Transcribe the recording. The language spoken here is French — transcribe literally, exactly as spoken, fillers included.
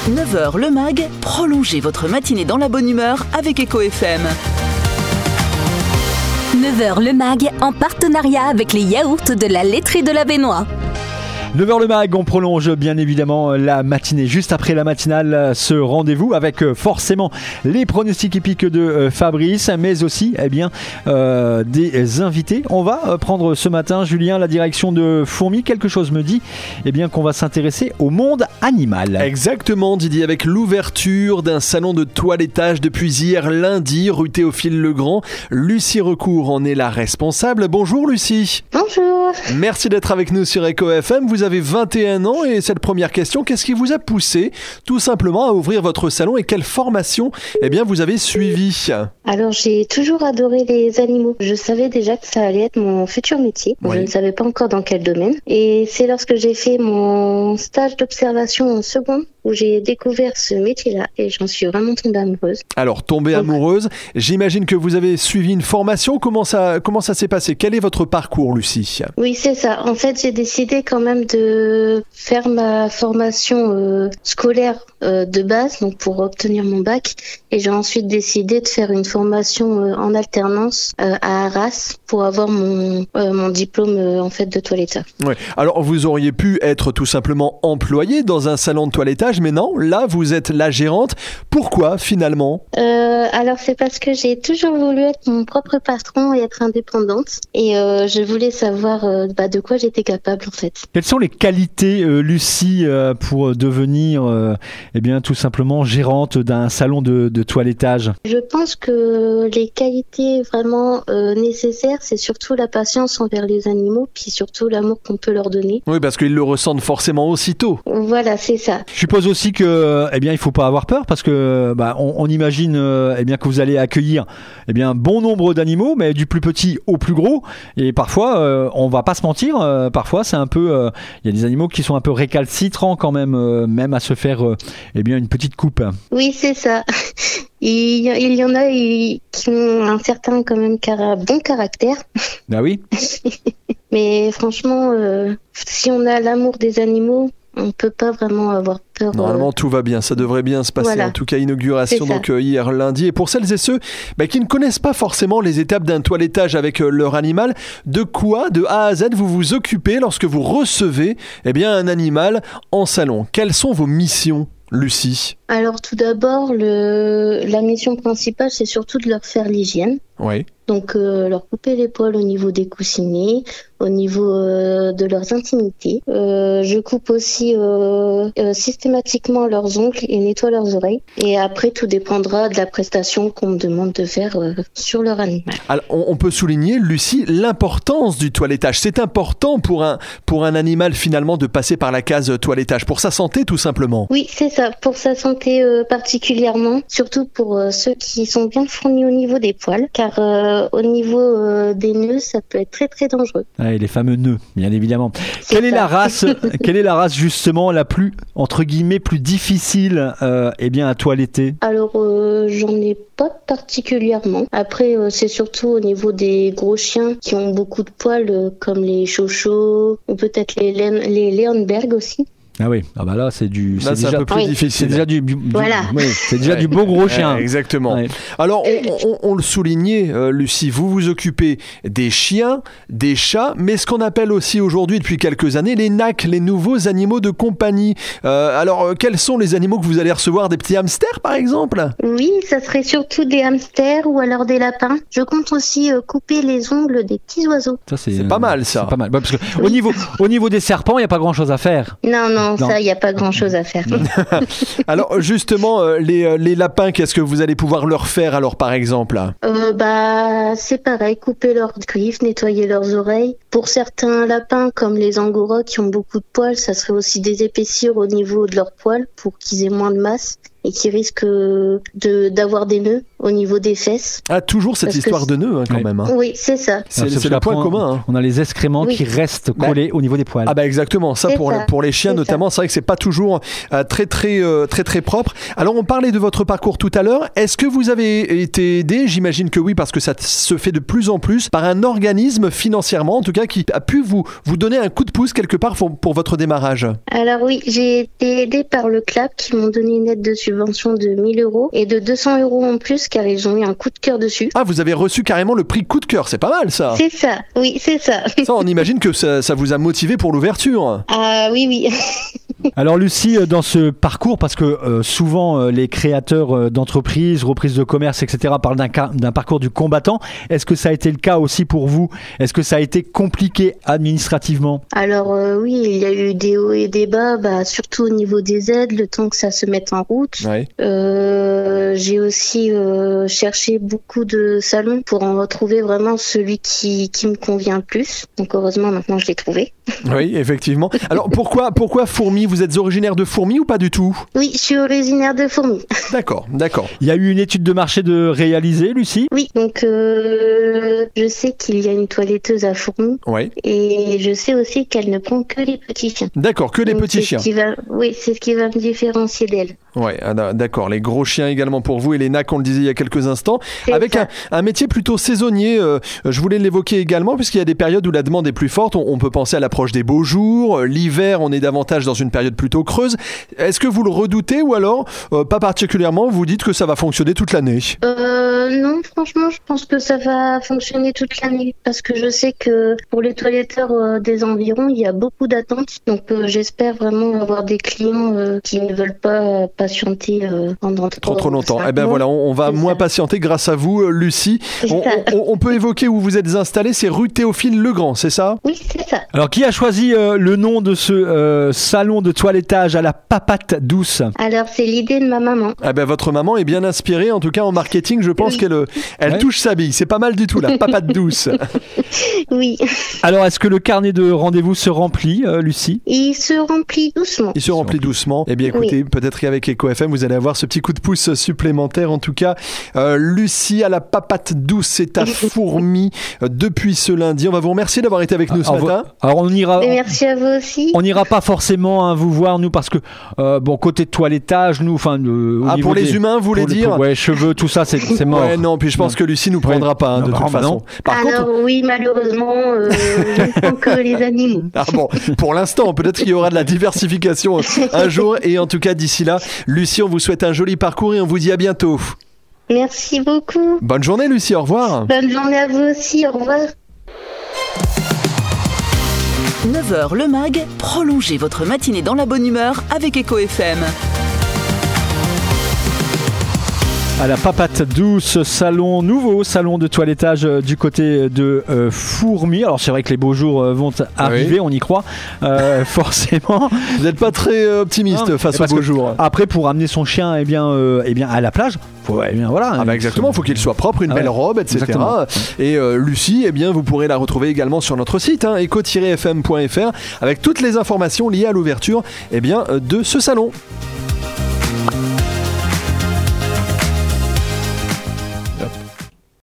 neuf heures le mag, prolongez votre matinée dans la bonne humeur avec Echo F M. neuf heures le mag, en partenariat avec les yaourts de la laiterie de la Baignoire. neuf heures le mag, on prolonge bien évidemment la matinée. Juste après la matinale, ce rendez-vous avec forcément les pronostics épiques de Fabrice, mais aussi eh bien, euh, des invités. On va prendre ce matin, Julien, la direction de Fourmi. Quelque chose me dit eh bien, qu'on va s'intéresser au monde animal. Exactement, Didier, avec l'ouverture d'un salon de toilettage depuis hier lundi, rue Théophile-Legrand. Lucie Recourt en est la responsable. Bonjour Lucie. Bonjour. Merci d'être avec nous sur Echo F M. Vous avez vingt et un ans et cette première question, qu'est-ce qui vous a poussé tout simplement à ouvrir votre salon et quelle formation eh bien, vous avez suivi? Alors j'ai toujours adoré les animaux. Je savais déjà que ça allait être mon futur métier. Oui. Je ne savais pas encore dans quel domaine. Et c'est lorsque j'ai fait mon stage d'observation en seconde où j'ai découvert ce métier-là et j'en suis vraiment tombée amoureuse. Alors tombée Donc, amoureuse, j'imagine que vous avez suivi une formation. Comment ça, comment ça s'est passé? Quel est votre parcours, Lucie? Oui, c'est ça. En fait, j'ai décidé quand même de faire ma formation euh, scolaire euh, de base, donc pour obtenir mon bac. Et j'ai ensuite décidé de faire une formation euh, en alternance euh, à Arras pour avoir mon, euh, mon diplôme euh, en fait de toiletteur. Oui. Alors vous auriez pu être tout simplement employé dans un salon de toilettage, mais non, là vous êtes la gérante. Pourquoi finalement? euh, Alors c'est parce que j'ai toujours voulu être mon propre patron et être indépendante. Et euh, je voulais savoir euh, bah, de quoi j'étais capable en fait. Quelles sont les qualités, euh, Lucie, euh, pour devenir euh, eh bien, tout simplement gérante d'un salon de, de toilettage? Je pense que les qualités vraiment euh, nécessaires, c'est surtout la patience envers les animaux, puis surtout l'amour qu'on peut leur donner. Oui, parce qu'ils le ressentent forcément aussitôt. Voilà, c'est ça. Je suppose aussi que, eh bien, il faut pas avoir peur parce que, bah, on, on imagine, euh, eh bien, que vous allez accueillir, eh bien, bon nombre d'animaux, mais du plus petit au plus gros. Et parfois, euh, on va pas se mentir, euh, parfois c'est un peu, il euh, y a des animaux qui sont un peu récalcitrants quand même, euh, même à se faire, euh, eh bien, une petite coupe. Oui, c'est ça. Il y, il y en a qui ont un certain quand même car- bon caractère. Ah oui. Mais franchement, euh, si on a l'amour des animaux, on peut pas vraiment avoir peur. Normalement, euh... tout va bien. Ça devrait bien se passer. Voilà. En tout cas, inauguration donc euh, hier lundi. Et pour celles et ceux bah, qui ne connaissent pas forcément les étapes d'un toilettage avec euh, leur animal, de quoi, de A à Z, vous vous occupez lorsque vous recevez eh bien, un animal en salon? Quelles sont vos missions, Lucie? Alors tout d'abord, le... la mission principale, c'est surtout de leur faire l'hygiène. Oui. Donc euh, leur couper les poils au niveau des coussinets, au niveau euh, de leurs intimités. Euh, je coupe aussi euh, euh, systématiquement leurs ongles et nettoie leurs oreilles. Et après, tout dépendra de la prestation qu'on me demande de faire euh, sur leur animal. Alors, on, on peut souligner, Lucie, l'importance du toilettage. C'est important pour un, pour un animal finalement de passer par la case toilettage, pour sa santé tout simplement. Oui, c'est ça, pour sa santé euh, particulièrement, surtout pour euh, ceux qui sont bien fournis au niveau des poils, car euh, au niveau euh, des nœuds, ça peut être très très dangereux. Ouais, les fameux nœuds, bien évidemment. C'est quelle ça. est la race, quelle est la race justement la plus entre guillemets plus difficile, euh, eh bien à toiletter? Alors euh, j'en ai pas particulièrement. Après euh, c'est surtout au niveau des gros chiens qui ont beaucoup de poils, euh, comme les chochos ou peut-être les Len- les Leonberg aussi. Ah oui, ah bah là c'est du, là, c'est, c'est déjà un peu plus oui. difficile. C'est déjà du, du voilà. Oui, c'est déjà ouais. du bon gros chien. Ouais, exactement. Ouais. Alors on, on, on le soulignait, euh, Lucie, vous vous occupez des chiens, des chats, mais ce qu'on appelle aussi aujourd'hui depuis quelques années les N A C, les nouveaux animaux de compagnie. Euh, alors euh, quels sont les animaux que vous allez recevoir? Des petits hamsters par exemple? Oui, ça serait surtout des hamsters ou alors des lapins. Je compte aussi euh, couper les ongles des petits oiseaux. Ça c'est, c'est euh, pas mal ça. C'est pas mal. Ouais, parce que oui. au niveau, au niveau des serpents, il y a pas grand chose à faire. Non, non. Non. Ça, il n'y a pas grand-chose à faire. Alors justement, euh, les, les lapins, qu'est-ce que vous allez pouvoir leur faire alors par exemple? euh, bah, c'est pareil, couper leurs griffes, nettoyer leurs oreilles. Pour certains lapins, comme les angora qui ont beaucoup de poils, ça serait aussi des épaissir au niveau de leurs poils pour qu'ils aient moins de masse. et qui risque de d'avoir des nœuds au niveau des fesses. Ah, toujours cette Parce histoire que de nœuds hein, quand oui. même. Hein. Oui, c'est ça. C'est, c'est, c'est le point commun. Hein. On a les excréments oui. qui restent collés bah, au niveau des poils. Ah bah exactement. Ça c'est pour ça. pour les chiens c'est notamment, ça. C'est vrai que c'est pas toujours euh, très très euh, très très propre. Alors on parlait de votre parcours tout à l'heure. Est-ce que vous avez été aidé ? J'imagine que oui, parce que ça se fait de plus en plus par un organisme financièrement, en tout cas, qui a pu vous vous donner un coup de pouce quelque part pour, pour votre démarrage. Alors oui, j'ai été aidée par le C L A P qui m'ont donné une aide de subvention de mille euros et de deux cents euros en plus car ils ont eu un coup de cœur dessus. Ah, vous avez reçu carrément le prix coup de cœur, c'est pas mal ça. C'est ça, oui, c'est ça. Ça, on imagine que ça, ça vous a motivé pour l'ouverture. Ah oui, oui. Alors Lucie, dans ce parcours, parce que euh, souvent euh, les créateurs euh, d'entreprises, reprises de commerce, et cetera parlent d'un, cas, d'un parcours du combattant, est-ce que ça a été le cas aussi pour vous ? Est-ce que ça a été compliqué administrativement ? Alors euh, oui, il y a eu des hauts et des bas, bah, surtout au niveau des aides, le temps que ça se mette en route. Ouais. Euh, j'ai aussi euh, cherché beaucoup de salons pour en retrouver vraiment celui qui, qui me convient le plus. Donc heureusement maintenant je l'ai trouvé. Oui, effectivement. Alors pourquoi, pourquoi Fourmi ? Vous êtes originaire de Fourmi ou pas du tout ? Oui, je suis originaire de Fourmi. D'accord, d'accord. Il y a eu une étude de marché de réaliser, Lucie ? Oui, donc euh, je sais qu'il y a une toiletteuse à Fourmi. Oui. Et je sais aussi qu'elle ne prend que les petits chiens. D'accord, que les donc petits c'est chiens. Ce qui va, oui, c'est ce qui va me différencier d'elle. Oui, d'accord. Les gros chiens également pour vous et les nacs, on le disait il y a quelques instants. C'est avec un, un métier plutôt saisonnier, euh, je voulais l'évoquer également, puisqu'il y a des périodes où la demande est plus forte. On, on peut penser à l'approche des beaux jours. L'hiver, on est davantage dans une période plutôt creuse. Est-ce que vous le redoutez ou alors, euh, pas particulièrement, vous dites que ça va fonctionner toute l'année ? Euh, non, franchement, je pense que ça va fonctionner toute l'année parce que je sais que pour les toiletteurs euh, des environs, il y a beaucoup d'attentes. Donc, euh, j'espère vraiment avoir des clients euh, qui ne veulent pas euh, patienter euh, pendant trop, trop longtemps. Eh ben voilà, on, on va c'est moins ça. patienter grâce à vous, Lucie. On, on, on peut évoquer où vous êtes installée, c'est rue Théophile Legrand, c'est ça ? Oui, c'est ça. Alors qui a choisi euh, le nom de ce euh, salon de toilettage à la papate douce ? Alors, c'est l'idée de ma maman. Eh ben votre maman est bien inspirée, en tout cas en marketing, je pense oui. qu'elle elle ouais. touche sa bille. C'est pas mal du tout, la papate douce. Oui. Alors est-ce que le carnet de rendez-vous se remplit, euh, Lucie ? Il se remplit doucement. Il se remplit doucement. Eh bien écoutez, oui. peut-être qu'avec Eco F M, vous allez avoir ce petit coup de pouce supplémentaire. En tout cas, euh, Lucie à la papate douce, c'est à Fourmi euh, depuis ce lundi. On va vous remercier d'avoir été avec nous ce alors, matin. Alors on ira. Et merci à vous aussi. On n'ira pas forcément hein, vous voir nous parce que euh, bon côté toilettage nous enfin euh, ah pour des, les humains vous voulez dire pour, ouais cheveux tout ça c'est, c'est mort. Ouais non puis je pense non. que Lucie nous prendra ouais. pas hein, de non, toute bah, façon. Par Alors contre... oui malheureusement euh, je ne prends que les animaux. Ah bon pour l'instant peut-être qu'il y aura de la diversification un jour et en tout cas d'ici là Lucie on vous souhaite un joli parcours et on vous dit à bientôt. Merci beaucoup. Bonne journée Lucie, au revoir. Bonne journée à vous aussi, au revoir. neuf heures le mag, prolongez votre matinée dans la bonne humeur avec Eco F M. À la papate douce, salon nouveau, salon de toilettage euh, du côté de euh, Fourmi. Alors c'est vrai que les beaux jours euh, vont arriver, oui. on y croit, euh, forcément. Vous n'êtes pas très optimiste non, face aux beaux jours. Après, pour amener son chien eh bien, euh, eh bien, à la plage, faut, eh bien, voilà. Ah bah exactement, il faut qu'il soit propre, une ah belle ouais, robe, et cetera. Exactement. Et euh, Lucie, eh bien, vous pourrez la retrouver également sur notre site, hein, eco tiret f m point f r, avec toutes les informations liées à l'ouverture eh bien, de ce salon.